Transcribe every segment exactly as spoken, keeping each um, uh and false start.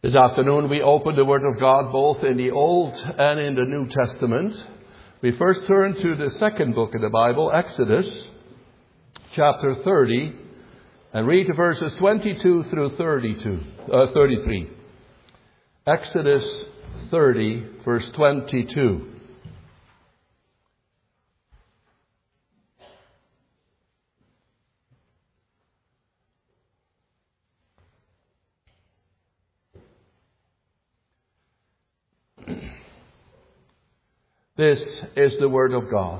This afternoon we open the Word of God both in the Old and in the New Testament. We first turn to the second book of the Bible, Exodus, chapter thirty, and read verses twenty-two through thirty-two, uh, thirty-three. Exodus thirty, verse twenty-two. This is the word of God.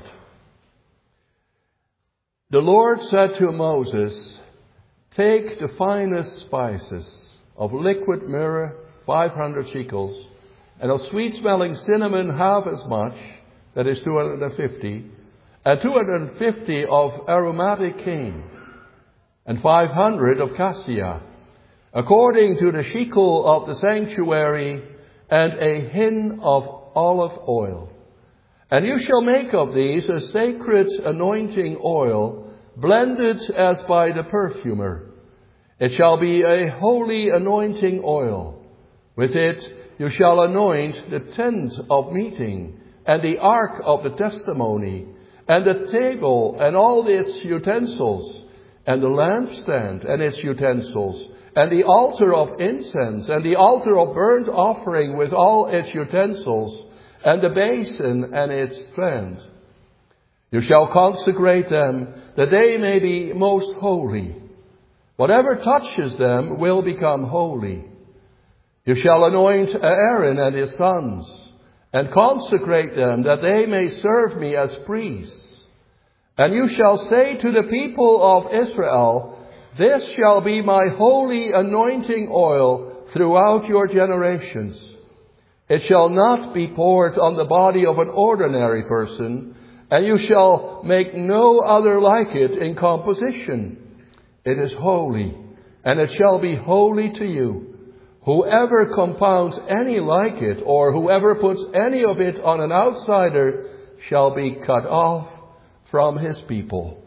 The Lord said to Moses, "Take the finest spices of liquid myrrh, five hundred shekels, and of sweet-smelling cinnamon half as much, that is two hundred fifty, and two hundred fifty of aromatic cane, and five hundred of cassia, according to the shekel of the sanctuary, and a hin of olive oil. And you shall make of these a sacred anointing oil, blended as by the perfumer. It shall be a holy anointing oil. With it you shall anoint the tent of meeting, and the ark of the testimony, and the table and all its utensils, and the lampstand and its utensils, and the altar of incense, and the altar of burnt offering with all its utensils, and the basin and its stand. You shall consecrate them, that they may be most holy. Whatever touches them will become holy. You shall anoint Aaron and his sons, and consecrate them, that they may serve me as priests. And you shall say to the people of Israel, this shall be my holy anointing oil throughout your generations. It shall not be poured on the body of an ordinary person, and you shall make no other like it in composition. It is holy, and it shall be holy to you. Whoever compounds any like it, or whoever puts any of it on an outsider, shall be cut off from his people."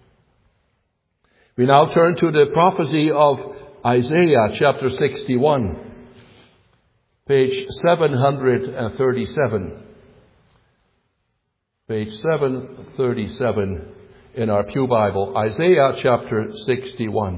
We now turn to the prophecy of Isaiah chapter sixty-one. Page seven hundred thirty-seven. Page seven thirty-seven in our Pew Bible. Isaiah chapter sixty-one.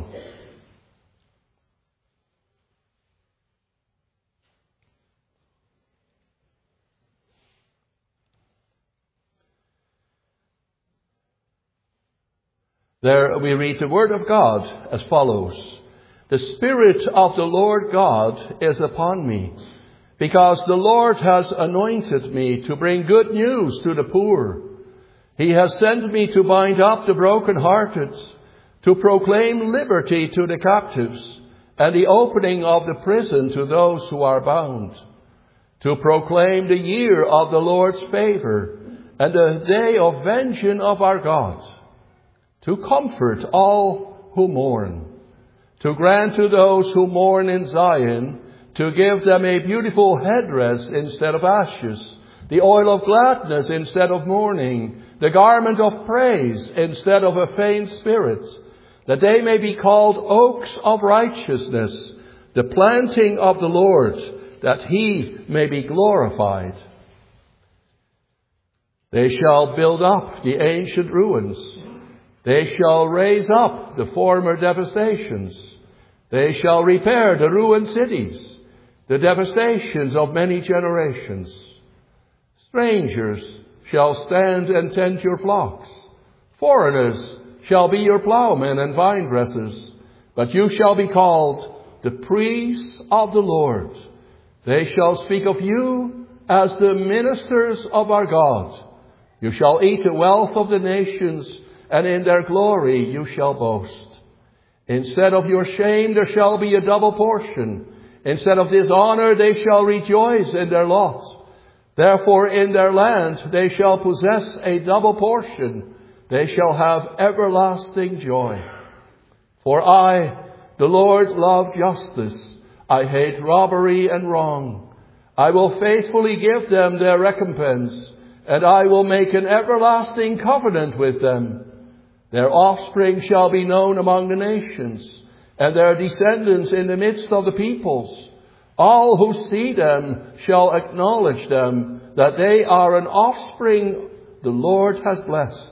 There we read the word of God as follows. "The Spirit of the Lord God is upon me, because the Lord has anointed me to bring good news to the poor. He has sent me to bind up the brokenhearted, to proclaim liberty to the captives, and the opening of the prison to those who are bound, to proclaim the year of the Lord's favor, and the day of vengeance of our God, to comfort all who mourn, to grant to those who mourn in Zion, to give them a beautiful headdress instead of ashes, the oil of gladness instead of mourning, the garment of praise instead of a faint spirit, that they may be called oaks of righteousness, the planting of the Lord, that he may be glorified. They shall build up the ancient ruins. They shall raise up the former devastations. They shall repair the ruined cities, the devastations of many generations. Strangers shall stand and tend your flocks. Foreigners shall be your plowmen and vine dressers. But you shall be called the priests of the Lord. They shall speak of you as the ministers of our God. You shall eat the wealth of the nations, and in their glory you shall boast. Instead of your shame there shall be a double portion. Instead of dishonor they shall rejoice in their loss. Therefore in their land they shall possess a double portion. They shall have everlasting joy. For I, the Lord, love justice. I hate robbery and wrong. I will faithfully give them their recompense, and I will make an everlasting covenant with them. Their offspring shall be known among the nations, and their descendants in the midst of the peoples. All who see them shall acknowledge them, that they are an offspring the Lord has blessed.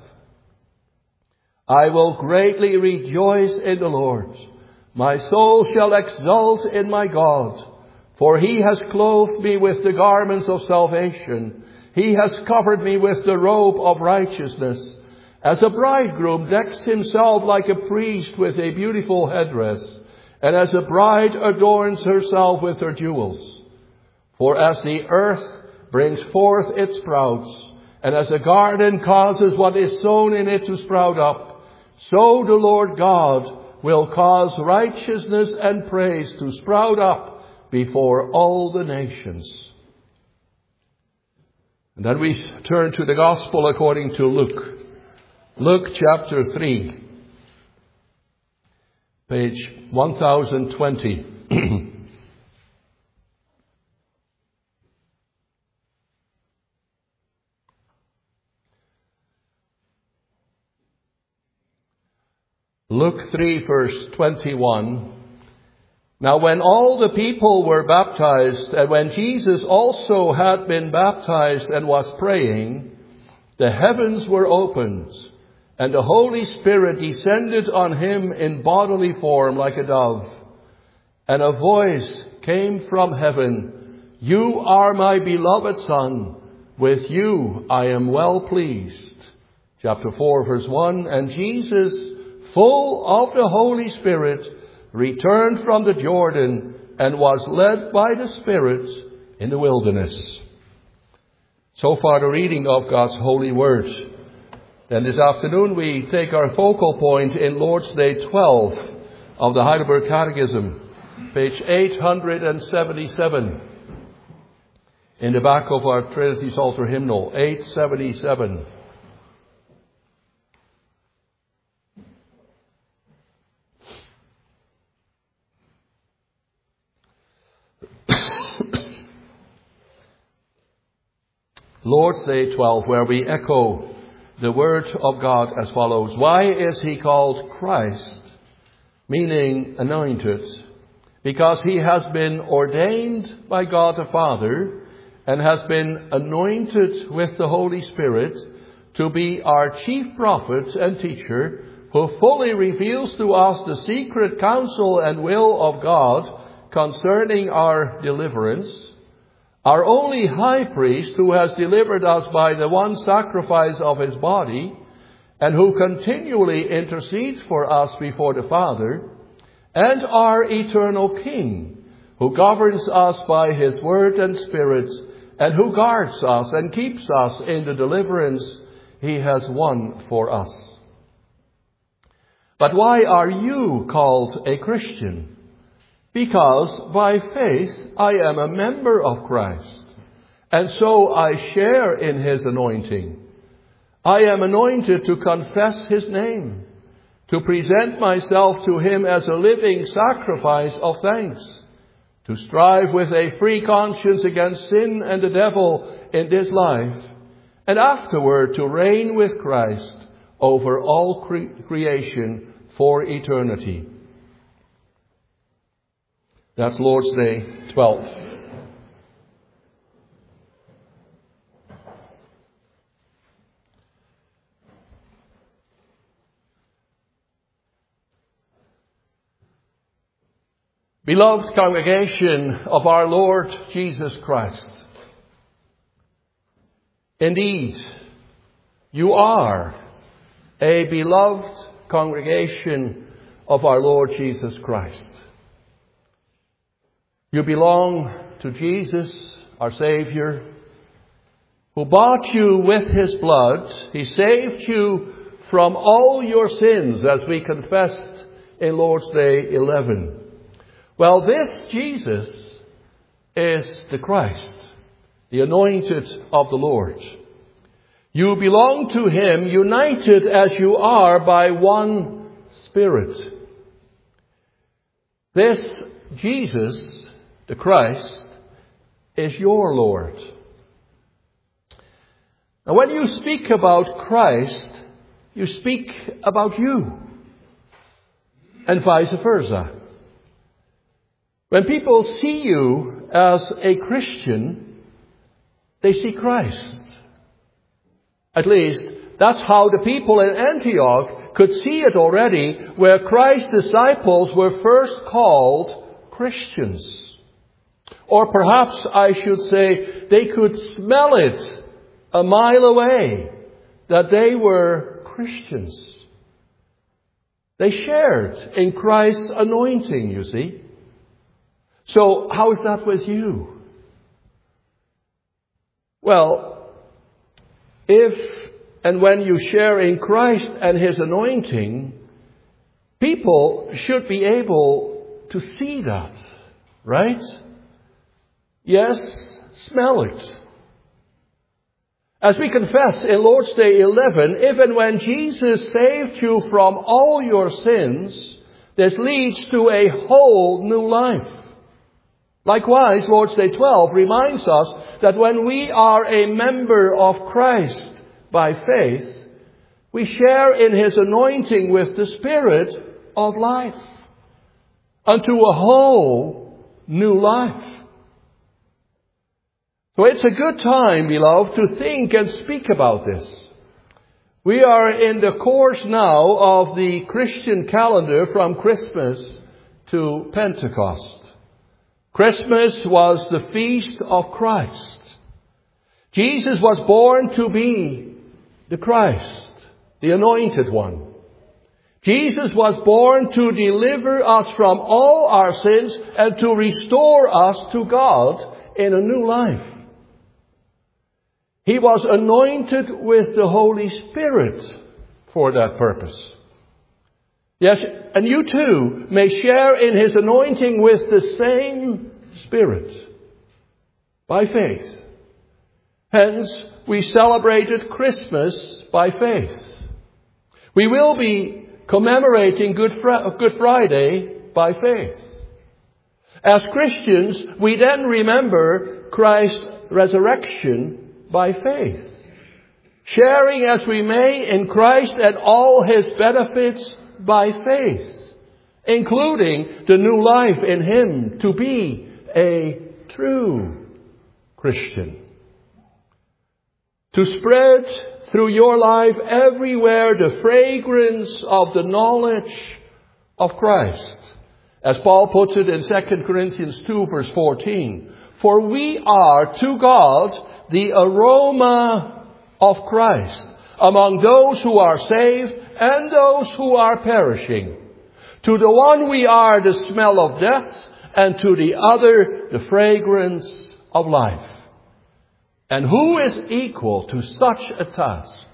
I will greatly rejoice in the Lord. My soul shall exult in my God, for he has clothed me with the garments of salvation. He has covered me with the robe of righteousness, as a bridegroom decks himself like a priest with a beautiful headdress, and as a bride adorns herself with her jewels. For as the earth brings forth its sprouts, and as a garden causes what is sown in it to sprout up, so the Lord God will cause righteousness and praise to sprout up before all the nations. And then we turn to the Gospel according to Luke. Luke chapter three, page one thousand twenty. Luke three, verse twenty-one. Now when all the people were baptized, and when Jesus also had been baptized and was praying, the heavens were opened, and the Holy Spirit descended on him in bodily form like a dove. And a voice came from heaven, "You are my beloved Son, with you I am well pleased." Chapter four, verse one. And Jesus, full of the Holy Spirit, returned from the Jordan and was led by the Spirit in the wilderness. So far the reading of God's holy word. Then this afternoon we take our focal point in Lord's Day twelve of the Heidelberg Catechism, page eight hundred seventy-seven. In the back of our Trinity Psalter hymnal, eight seventy-seven. Lord's Day twelve, where we echo the word of God as follows. Why is he called Christ, meaning anointed? Because he has been ordained by God the Father and has been anointed with the Holy Spirit to be our chief prophet and teacher, who fully reveals to us the secret counsel and will of God concerning our deliverance. Our only high priest, who has delivered us by the one sacrifice of his body, and who continually intercedes for us before the Father, and our eternal King, who governs us by his word and spirit, and who guards us and keeps us in the deliverance he has won for us. But why are you called a Christian? Because by faith I am a member of Christ, and so I share in his anointing. I am anointed to confess his name, to present myself to him as a living sacrifice of thanks, to strive with a free conscience against sin and the devil in this life, and afterward to reign with Christ over all cre- creation for eternity. That's Lord's Day twelve. Beloved congregation of our Lord Jesus Christ, indeed, you are a beloved congregation of our Lord Jesus Christ. You belong to Jesus, our Savior, who bought you with his blood. He saved you from all your sins, as we confessed in Lord's Day eleven. Well, this Jesus is the Christ, the anointed of the Lord. You belong to him, united as you are by one Spirit. This Jesus, the Christ, is your Lord. Now, when you speak about Christ, you speak about you, and vice versa. When people see you as a Christian, they see Christ. At least, that's how the people in Antioch could see it already, where Christ's disciples were first called Christians. Or perhaps I should say, they could smell it a mile away, that they were Christians. They shared in Christ's anointing, you see. So, how is that with you? Well, if and when you share in Christ and His anointing, people should be able to see that, right? Yes, smell it. As we confess in Lord's Day eleven, if and when Jesus saved you from all your sins, this leads to a whole new life. Likewise, Lord's Day twelve reminds us that when we are a member of Christ by faith, we share in His anointing with the Spirit of life unto a whole new life. So it's a good time, beloved, to think and speak about this. We are in the course now of the Christian calendar from Christmas to Pentecost. Christmas was the feast of Christ. Jesus was born to be the Christ, the anointed one. Jesus was born to deliver us from all our sins and to restore us to God in a new life. He was anointed with the Holy Spirit for that purpose. Yes, and you too may share in His anointing with the same Spirit by faith. Hence, we celebrated Christmas by faith. We will be commemorating Good, Fri- Good Friday by faith. As Christians, we then remember Christ's resurrection by faith, sharing as we may in Christ and all His benefits by faith, including the new life in Him to be a true Christian. To spread through your life everywhere the fragrance of the knowledge of Christ, as Paul puts it in Second Corinthians two verse fourteen. For we are to God the aroma of Christ among those who are saved and those who are perishing. To the one we are the smell of death, and to the other the fragrance of life. And who is equal to such a task?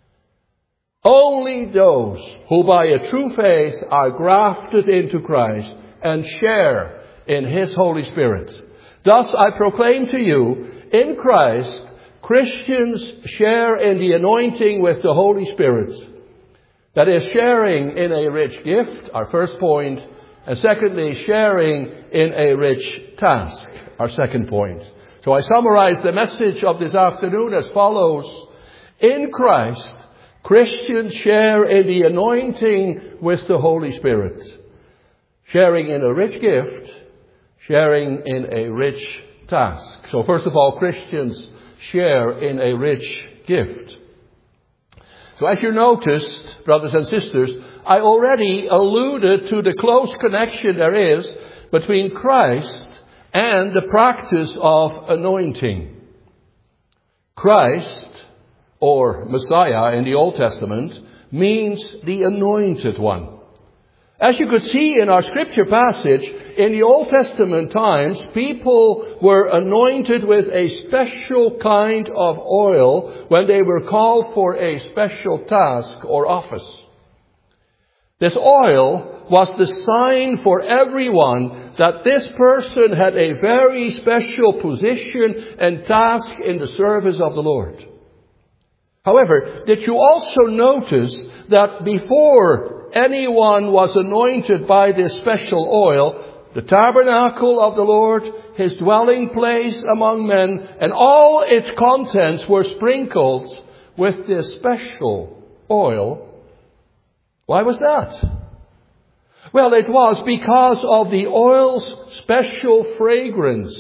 Only those who by a true faith are grafted into Christ and share in His Holy Spirit. Thus I proclaim to you, in Christ, Christians share in the anointing with the Holy Spirit. That is, sharing in a rich gift, our first point. And secondly, sharing in a rich task, our second point. So I summarize the message of this afternoon as follows. In Christ, Christians share in the anointing with the Holy Spirit. Sharing in a rich gift, sharing in a rich task. So first of all, Christians share in a rich gift. So as you noticed, brothers and sisters, I already alluded to the close connection there is between Christ and the practice of anointing. Christ, or Messiah in the Old Testament, means the anointed one. As you could see in our scripture passage, in the Old Testament times, people were anointed with a special kind of oil when they were called for a special task or office. This oil was the sign for everyone that this person had a very special position and task in the service of the Lord. However, did you also notice that before anyone was anointed by this special oil, the tabernacle of the Lord, His dwelling place among men, and all its contents were sprinkled with this special oil? Why was that? Well, it was because of the oil's special fragrance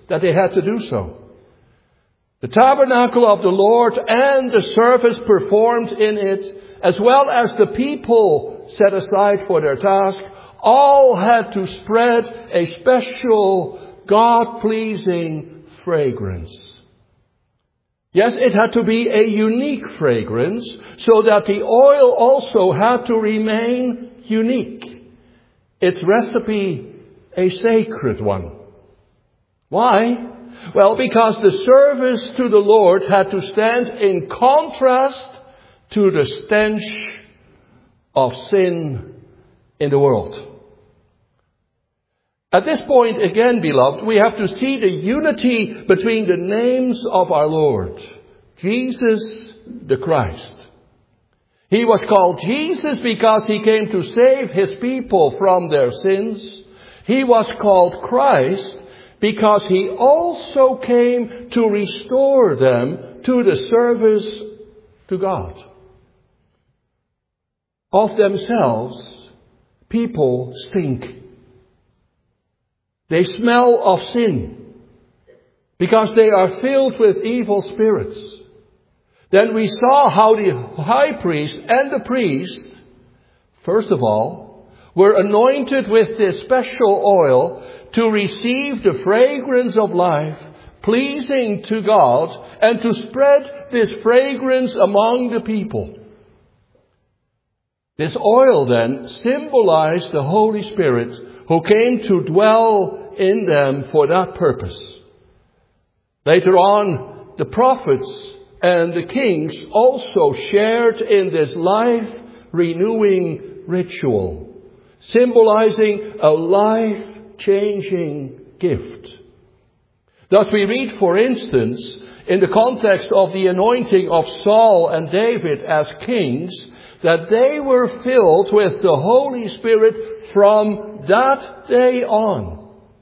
that they had to do so. The tabernacle of the Lord and the service performed in it, as well as the people set aside for their task, all had to spread a special God-pleasing fragrance. Yes, it had to be a unique fragrance, so that the oil also had to remain unique. Its recipe a sacred one. Why? Well, because the service to the Lord had to stand in contrast to the stench of sin in the world. At this point, again, beloved, we have to see the unity between the names of our Lord, Jesus the Christ. He was called Jesus because he came to save his people from their sins. He was called Christ because he also came to restore them to the service to God. Of themselves, people stink. They smell of sin because they are filled with evil spirits. Then we saw how the high priest and the priest, first of all, were anointed with this special oil to receive the fragrance of life, pleasing to God, and to spread this fragrance among the people. This oil then symbolized the Holy Spirit who came to dwell in them for that purpose. Later on, the prophets and the kings also shared in this life-renewing ritual, symbolizing a life-changing gift. Thus we read, for instance, in the context of the anointing of Saul and David as kings, that they were filled with the Holy Spirit from that day on.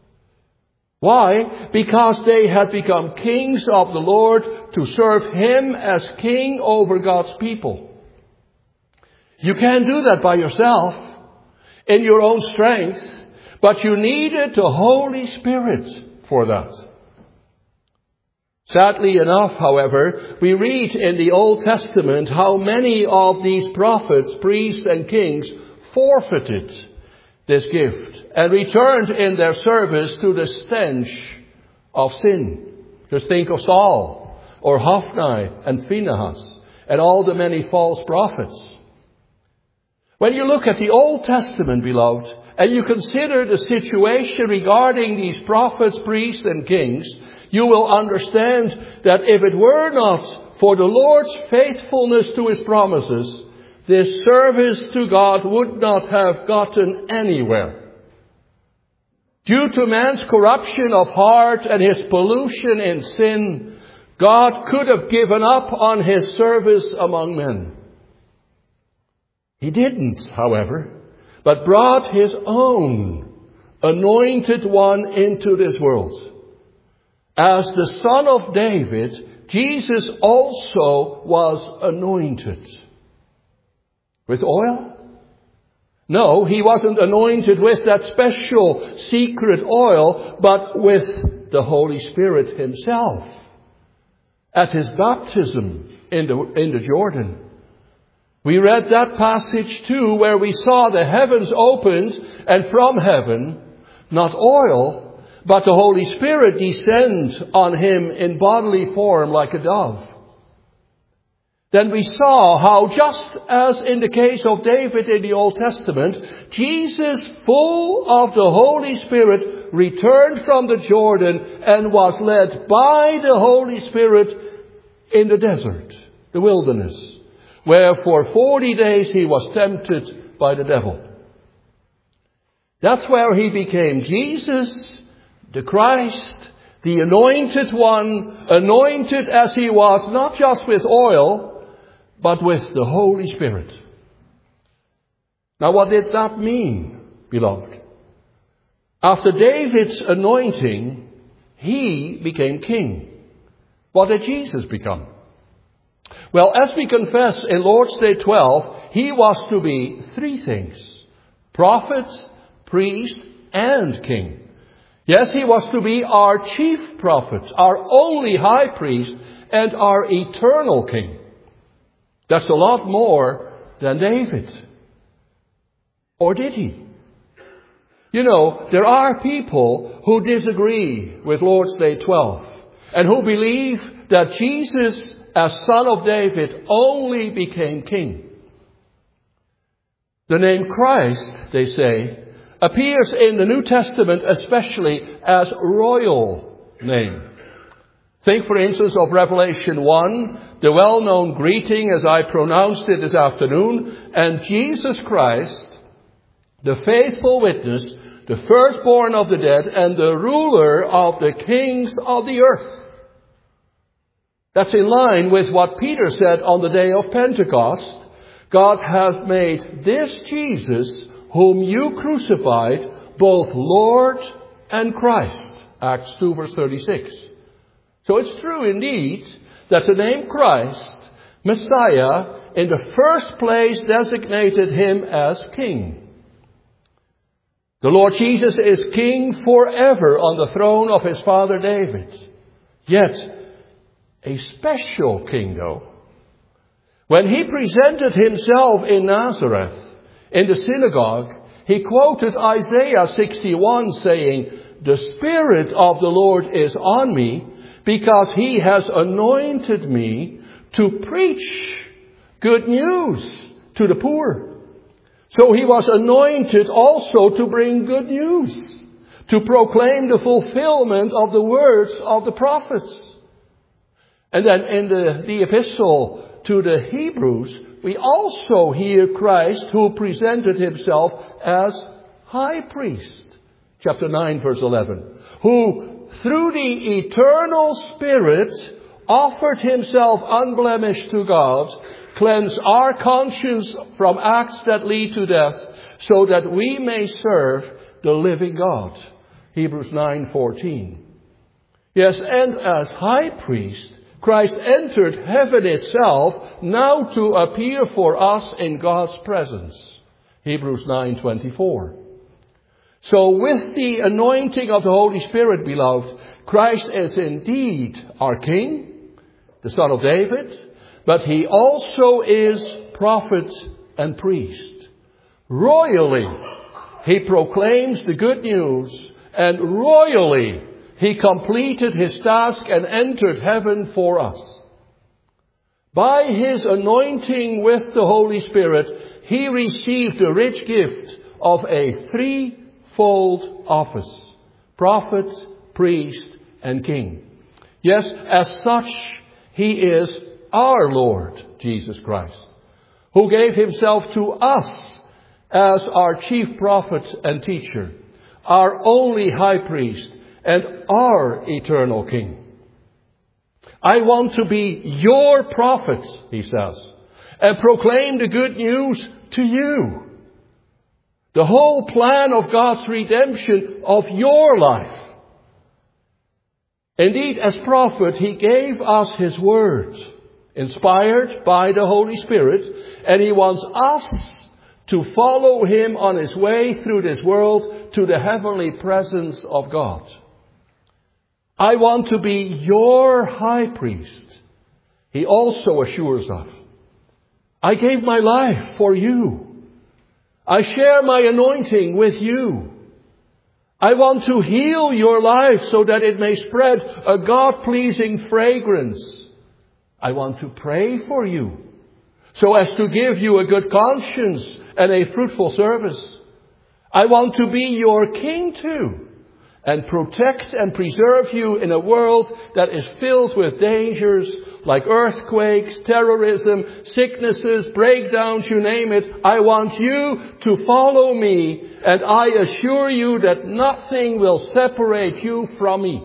Why? Because they had become kings of the Lord to serve Him as King over God's people. You can't do that by yourself, in your own strength, but you needed the Holy Spirit for that. Sadly enough, however, we read in the Old Testament how many of these prophets, priests, and kings forfeited this gift and returned in their service to the stench of sin. Just think of Saul, or Hophni and Phinehas, and all the many false prophets. When you look at the Old Testament, beloved, and you consider the situation regarding these prophets, priests, and kings, you will understand that if it were not for the Lord's faithfulness to His promises, this service to God would not have gotten anywhere. Due to man's corruption of heart and his pollution in sin, God could have given up on His service among men. He didn't, however, but brought His own anointed one into this world. As the Son of David, Jesus also was anointed. With oil? No, He wasn't anointed with that special secret oil, but with the Holy Spirit Himself. At His baptism in the, in the Jordan. We read that passage too, where we saw the heavens opened, and from heaven, not oil, but the Holy Spirit descend on Him in bodily form like a dove. Then we saw how, just as in the case of David in the Old Testament, Jesus, full of the Holy Spirit, returned from the Jordan and was led by the Holy Spirit in the desert, the wilderness, where for forty days He was tempted by the devil. That's where He became Jesus, the Christ, the anointed one, anointed as He was, not just with oil, but with the Holy Spirit. Now, what did that mean, beloved? After David's anointing, he became king. What did Jesus become? Well, as we confess in Lord's Day twelve, He was to be three things: prophet, priest, and king. Yes, he was to be our chief prophet, our only high priest, and our eternal king. That's a lot more than David. Or did he? You know, there are people who disagree with Lord's Day twelve and who believe that Jesus, as son of David, only became king. The name Christ, they say, appears in the New Testament especially as royal name. Think, for instance, of Revelation one, the well-known greeting as I pronounced it this afternoon, and Jesus Christ, the faithful witness, the firstborn of the dead, and the ruler of the kings of the earth. That's in line with what Peter said on the day of Pentecost. God hath made this Jesus, whom you crucified, both Lord and Christ. Acts two verse thirty-six. So it's true indeed that the name Christ, Messiah, in the first place designated him as king. The Lord Jesus is king forever on the throne of his father David. Yet, a special king though. When he presented himself in Nazareth, in the synagogue, he quoted Isaiah sixty-one saying, "The Spirit of the Lord is on me, because he has anointed me to preach good news to the poor." So he was anointed also to bring good news, to proclaim the fulfillment of the words of the prophets. And then in the, the epistle to the Hebrews, we also hear Christ who presented himself as high priest. Chapter nine verse eleven. Who through the eternal Spirit offered himself unblemished to God, cleanse our conscience from acts that lead to death, so that we may serve the living God. Hebrews nine fourteen. Yes, and as high priest, Christ entered heaven itself, now to appear for us in God's presence. Hebrews nine twenty-four. So with the anointing of the Holy Spirit, beloved, Christ is indeed our King, the Son of David, but he also is prophet and priest. Royally, he proclaims the good news, and royally, he completed his task and entered heaven for us. By his anointing with the Holy Spirit, he received the rich gift of a threefold office: prophet, priest, and king. Yes, as such, he is our Lord Jesus Christ, who gave himself to us as our chief prophet and teacher, our only high priest, and our eternal king. I want to be your prophet, he says, and proclaim the good news to you. The whole plan of God's redemption of your life. Indeed, as prophet, he gave us his word, inspired by the Holy Spirit, and he wants us to follow him on his way through this world to the heavenly presence of God. I want to be your high priest, he also assures us. I gave my life for you. I share my anointing with you. I want to heal your life so that it may spread a God-pleasing fragrance. I want to pray for you so as to give you a good conscience and a fruitful service. I want to be your king too, and protect and preserve you in a world that is filled with dangers like earthquakes, terrorism, sicknesses, breakdowns, you name it. I want you to follow me, and I assure you that nothing will separate you from me.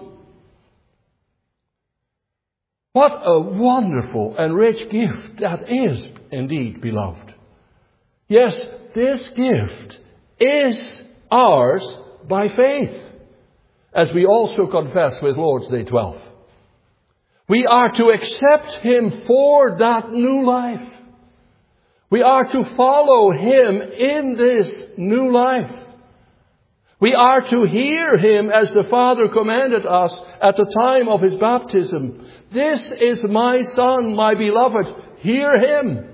What a wonderful and rich gift that is indeed, beloved. Yes, this gift is ours by faith, as we also confess with Lord's Day twelve. We are to accept him for that new life. We are to follow him in this new life. We are to hear him as the Father commanded us at the time of his baptism. This is my Son, my beloved. Hear him.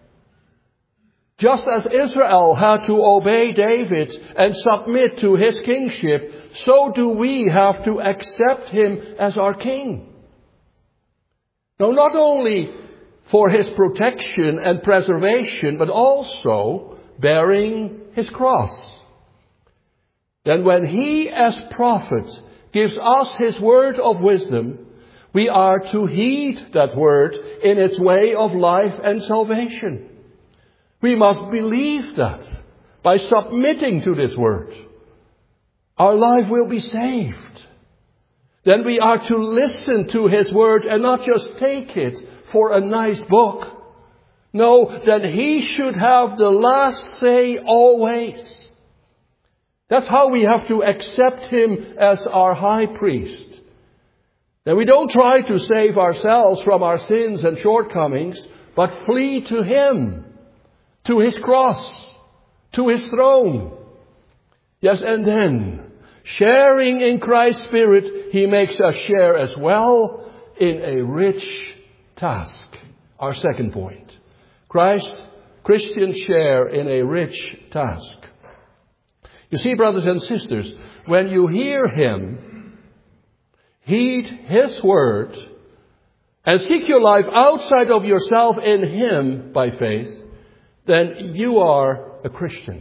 Just as Israel had to obey David and submit to his kingship, so do we have to accept him as our king. Now, not only for his protection and preservation, but also bearing his cross. Then when he as prophet gives us his word of wisdom, we are to heed that word in its way of life and salvation. We must believe that by submitting to this word, our life will be saved. Then we are to listen to his word and not just take it for a nice book. No, that he should have the last say always. That's how we have to accept him as our high priest. Then we don't try to save ourselves from our sins and shortcomings, but flee to him, to his cross, to his throne. Yes, and then, sharing in Christ's Spirit, he makes us share as well in a rich task. Our second point. Christ, Christians share in a rich task. You see, brothers and sisters, when you hear him, heed his word, and seek your life outside of yourself in him by faith, then you are a Christian.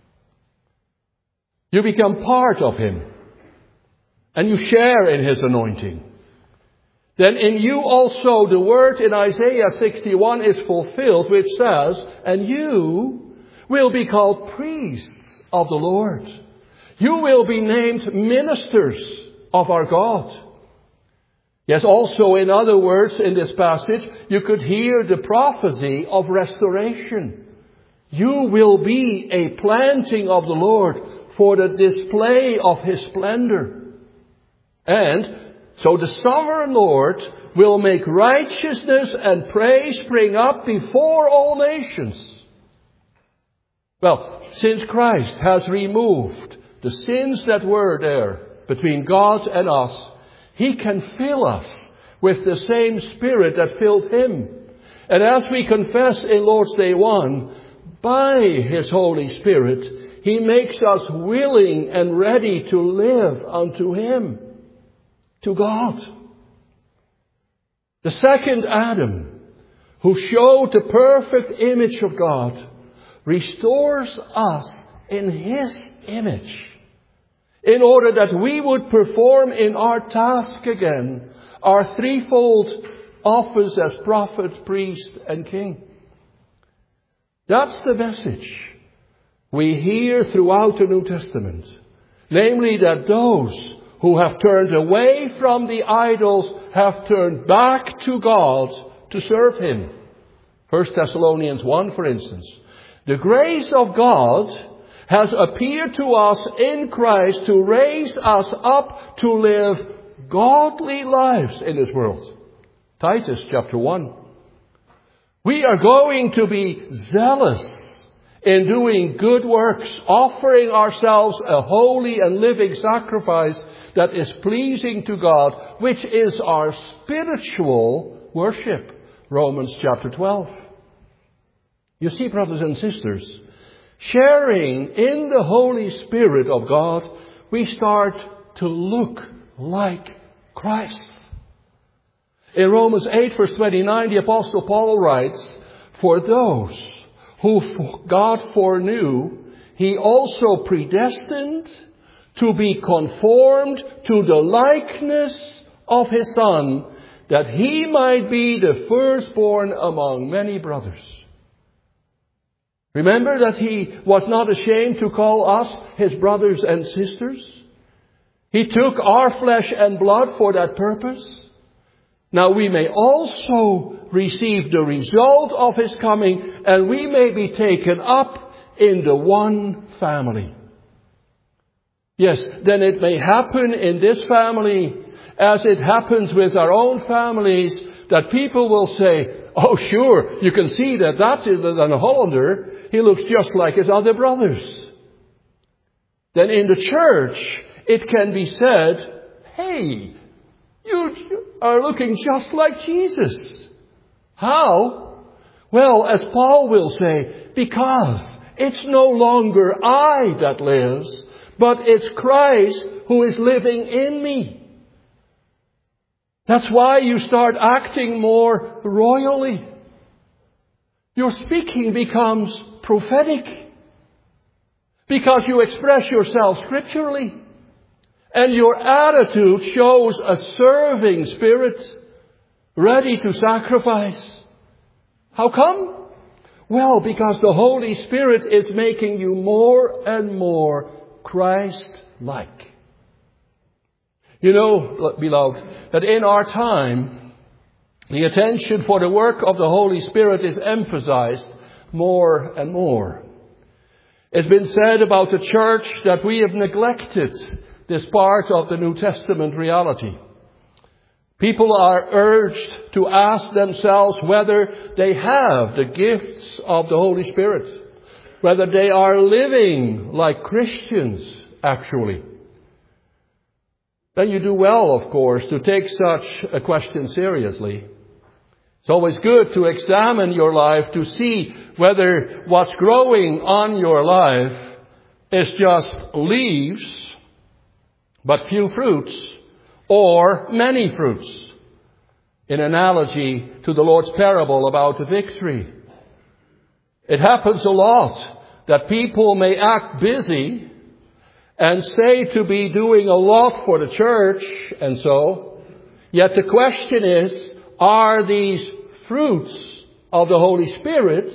You become part of him, and you share in his anointing. Then in you also the word in Isaiah sixty-one is fulfilled, which says, and you will be called priests of the Lord. You will be named ministers of our God. Yes, also in other words, in this passage, you could hear the prophecy of restoration. You will be a planting of the Lord for the display of his splendor. And so the sovereign Lord will make righteousness and praise spring up before all nations. Well, since Christ has removed the sins that were there between God and us, he can fill us with the same Spirit that filled him. And as we confess in Lord's Day one, by his Holy Spirit, he makes us willing and ready to live unto him, to God. The second Adam, who showed the perfect image of God, restores us in his image, in order that we would perform in our task again our threefold office as prophet, priest, and king. That's the message we hear throughout the New Testament. Namely, that those who have turned away from the idols have turned back to God to serve him. First Thessalonians one, for instance. The grace of God has appeared to us in Christ to raise us up to live godly lives in this world. Titus chapter one. We are going to be zealous in doing good works, offering ourselves a holy and living sacrifice that is pleasing to God, which is our spiritual worship. Romans chapter twelve. You see, brothers and sisters, sharing in the Holy Spirit of God, we start to look like Christ. In Romans eight verse twenty-nine, the Apostle Paul writes, for those who God foreknew, he also predestined to be conformed to the likeness of his Son, that he might be the firstborn among many brothers. Remember that he was not ashamed to call us his brothers and sisters. He took our flesh and blood for that purpose. Now we may also receive the result of his coming, and we may be taken up in the one family. Yes, then it may happen in this family as it happens with our own families, that people will say, oh sure, you can see that that's an Hollander. He looks just like his other brothers. then in the church it can be said, hey, you are looking just like Jesus. How? Well, as Paul will say, because it's no longer I that lives, but it's Christ who is living in me. That's why you start acting more royally. Your speaking becomes prophetic because you express yourself scripturally. And your attitude shows a serving spirit, ready to sacrifice. How come? Well, because the Holy Spirit is making you more and more Christ-like. You know, beloved, that in our time, the attention for the work of the Holy Spirit is emphasized more and more. It's been said about the church that we have neglected this part of the New Testament reality. People are urged to ask themselves whether they have the gifts of the Holy Spirit, whether they are living like Christians actually. Then you do well, of course, to take such a question seriously. It's always good to examine your life to see whether what's growing on your life is just leaves, but few fruits, or many fruits. In analogy to the Lord's parable about the fig tree. It happens a lot that people may act busy and say to be doing a lot for the church and so, yet the question is, are these fruits of the Holy Spirit?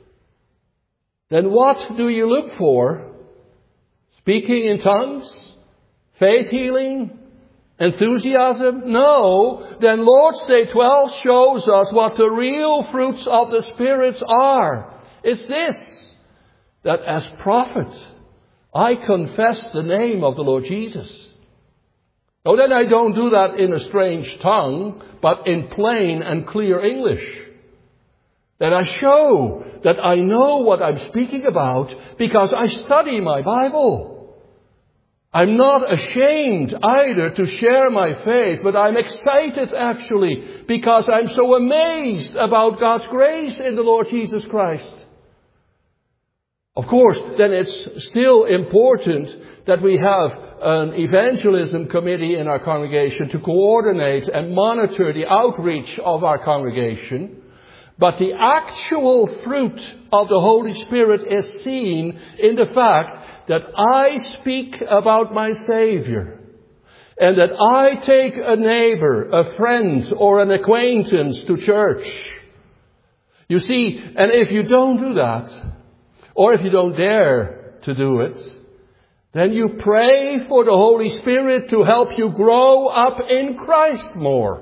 Then what do you look for? Speaking in tongues? Faith healing? Enthusiasm? No. Then Lord's Day twelve shows us what the real fruits of the Spirit are. It's this, that as prophet, I confess the name of the Lord Jesus. Oh, then I don't do that in a strange tongue, but in plain and clear English. Then I show that I know what I'm speaking about because I study my Bible. I'm not ashamed either to share my faith, but I'm excited actually because I'm so amazed about God's grace in the Lord Jesus Christ. Of course, then it's still important that we have an evangelism committee in our congregation to coordinate and monitor the outreach of our congregation. But the actual fruit of the Holy Spirit is seen in the fact that I speak about my Savior and that I take a neighbor, a friend, or an acquaintance to church. You see, and if you don't do that, or if you don't dare to do it, then you pray for the Holy Spirit to help you grow up in Christ more.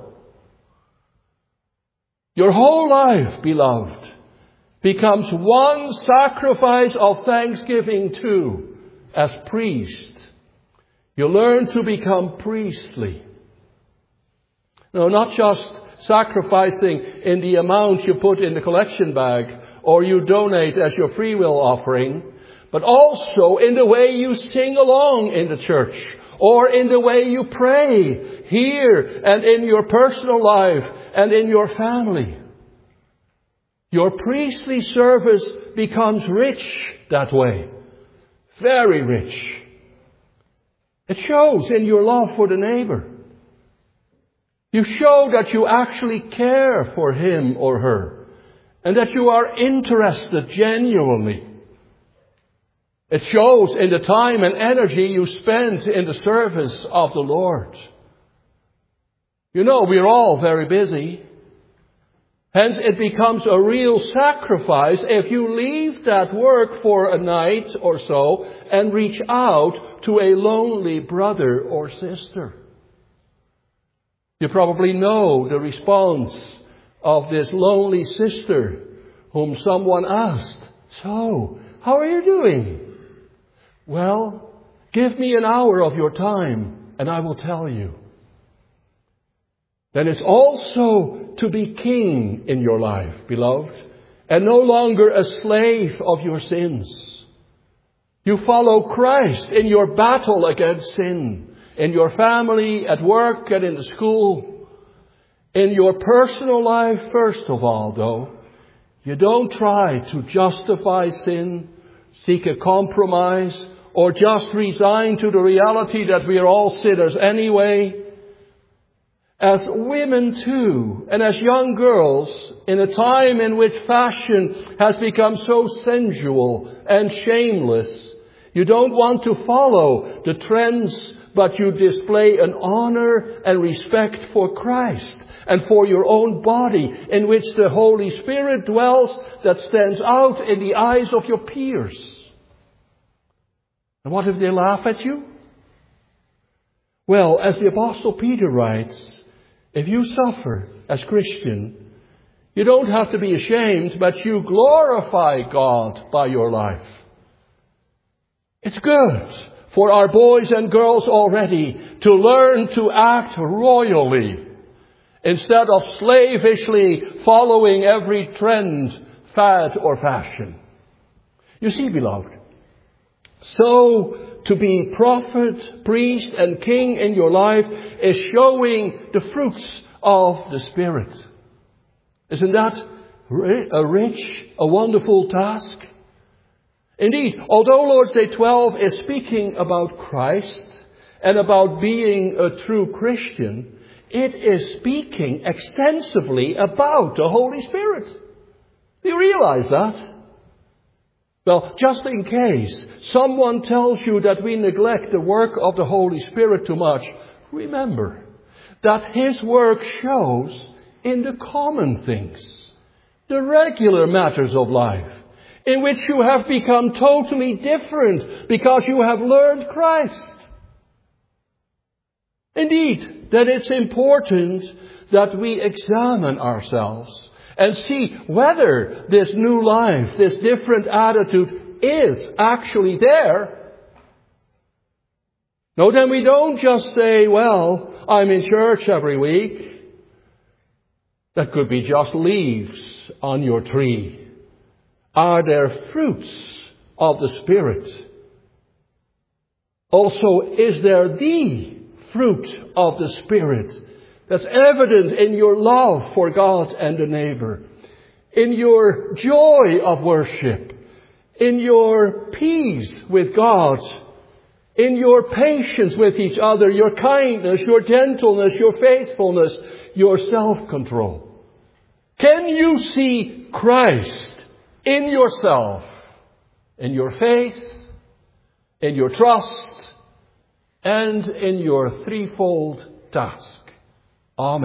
Your whole life, beloved, becomes one sacrifice of thanksgiving too, as priest. You learn to become priestly. No, not just sacrificing in the amount you put in the collection bag or you donate as your free will offering, but also in the way you sing along in the church or in the way you pray here and in your personal life and in your family. Your priestly service becomes rich that way. Very rich. It shows in your love for the neighbor. You show that you actually care for him or her and that you are interested genuinely. It shows in the time and energy you spend in the service of the Lord. You know, we're all very busy. Hence, it becomes a real sacrifice if you leave that work for a night or so and reach out to a lonely brother or sister. You probably know the response of this lonely sister whom someone asked, "So, how are you doing?" "Well, give me an hour of your time and I will tell you." Then it's also to be king in your life, beloved, and no longer a slave of your sins. You follow Christ in your battle against sin, in your family, at work, and in the school. In your personal life, first of all, though, you don't try to justify sin, seek a compromise, or just resign to the reality that we are all sinners anyway. As women too, and as young girls, in a time in which fashion has become so sensual and shameless, you don't want to follow the trends, but you display an honor and respect for Christ and for your own body, in which the Holy Spirit dwells, that stands out in the eyes of your peers. And what if they laugh at you? Well, as the Apostle Peter writes, if you suffer as Christian, you don't have to be ashamed, but you glorify God by your life. It's good for our boys and girls already to learn to act royally instead of slavishly following every trend, fad, or fashion. You see, beloved, so to be prophet, priest, and king in your life is showing the fruits of the Spirit. Isn't that a rich, a wonderful task? Indeed, although Lord's Day twelve is speaking about Christ and about being a true Christian, it is speaking extensively about the Holy Spirit. Do you realize that? Well, just in case someone tells you that we neglect the work of the Holy Spirit too much, remember that His work shows in the common things, the regular matters of life, in which you have become totally different because you have learned Christ. Indeed, that it's important that we examine ourselves and see whether this new life, this different attitude is actually there. No, then we don't just say, well, I'm in church every week. That could be just leaves on your tree. Are there fruits of the Spirit? Also, is there the fruit of the Spirit that's evident in your love for God and the neighbor, in your joy of worship, in your peace with God, in your patience with each other, your kindness, your gentleness, your faithfulness, your self-control? Can you see Christ in yourself, in your faith, in your trust, and in your threefold task? Amen.